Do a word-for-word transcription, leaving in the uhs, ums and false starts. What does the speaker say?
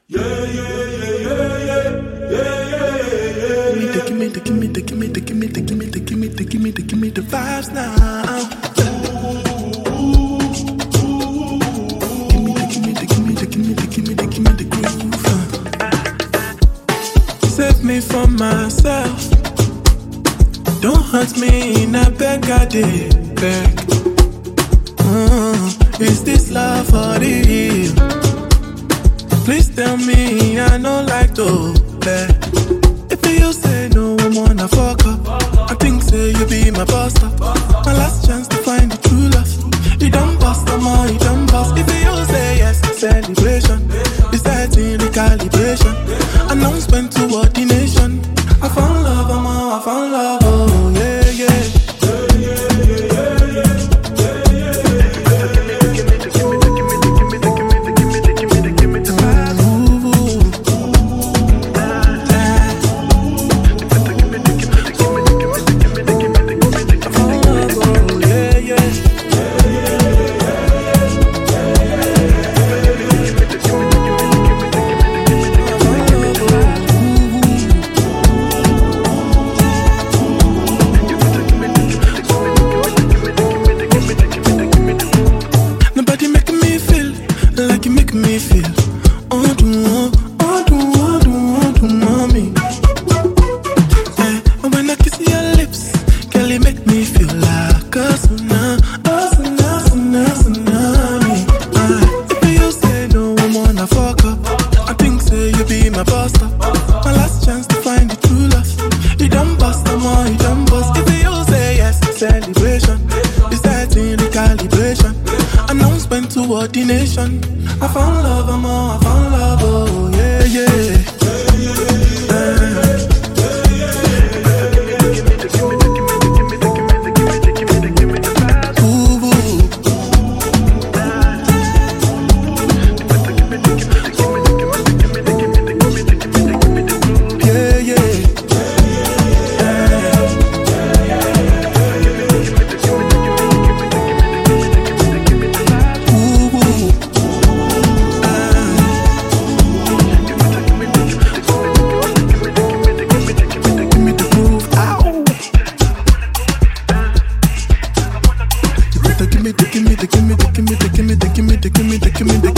Yeah, yeah, yeah, yeah, yeah, yeah, yeah, yeah. Give me the, give me the, give me the, give me the, give me the, give me the, give me the, give me the vibes now. Give me the, give me the, give me the, give me the, give me the, give me the groove. Save me from myself. Don't hurt me, I beg, I did beg. Mm, is this love for real? Please tell me I don't like to play. If you say no, I'm wanna fuck up. I think say you be my boss up. My last chance to find the true love. You don't bust no more, you don't bust. If you say yes, celebration. Besides in recalibration. Announcement to ordination. I found love, I'm all, I found love, oh yeah, yeah. Like you make me feel, oh do, oh, oh do, oh do, oh do, mommy. Yeah, and when I kiss your lips, girl, you make me feel like a tsunami, a tsunami, a tsunami. Uh, if you say no, I'm wanna fuck up. I think say you be my boss up. My last chance to find the true love. You don't bust no more, you don't bust. If you say yes, celebration. Besides in recalibration. Announcement to ordination. I found love, I'm all, I found love, oh yeah, yeah. Give me the, give me the, give me the, give me the, give me the, give me the, give me the, give me the.